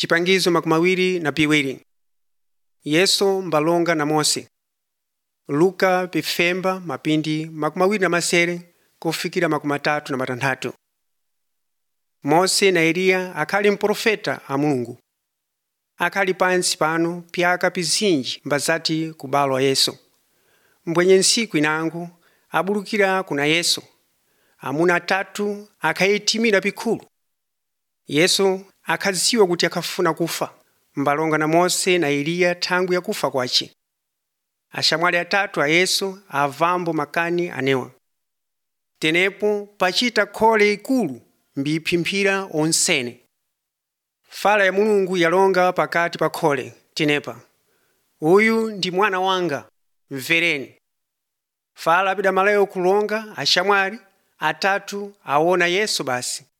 Chipangizo 22. Yesu mbalonga na Mose. Luka pifemba mapindi 27 kufikira 36. Mose na Eliya akhali mprofeta a Mulungu. Akhali pansi pano pyaka pizinji mbazati kubalwa Yesu. Mbwenye nsiku inango abulukira kuna Yesu. Amuna 3 akhayitimira pikulu. Yesu akhaziwa kuti akhafuna kufa. Mbalonga na Mose na Eliya thangu ya kufa kwace. Ashamwali 3 a Yesu avambo makani anewa. Tenepo pachita khole ikulu mbipimphira onsene. Fala ya Mulungu yalonga pakati pa khole tenepa. Uyu ndi mwana wanga, mvereni. Fala apida maleo kulonga ashamwali 3 aona Yesu basi.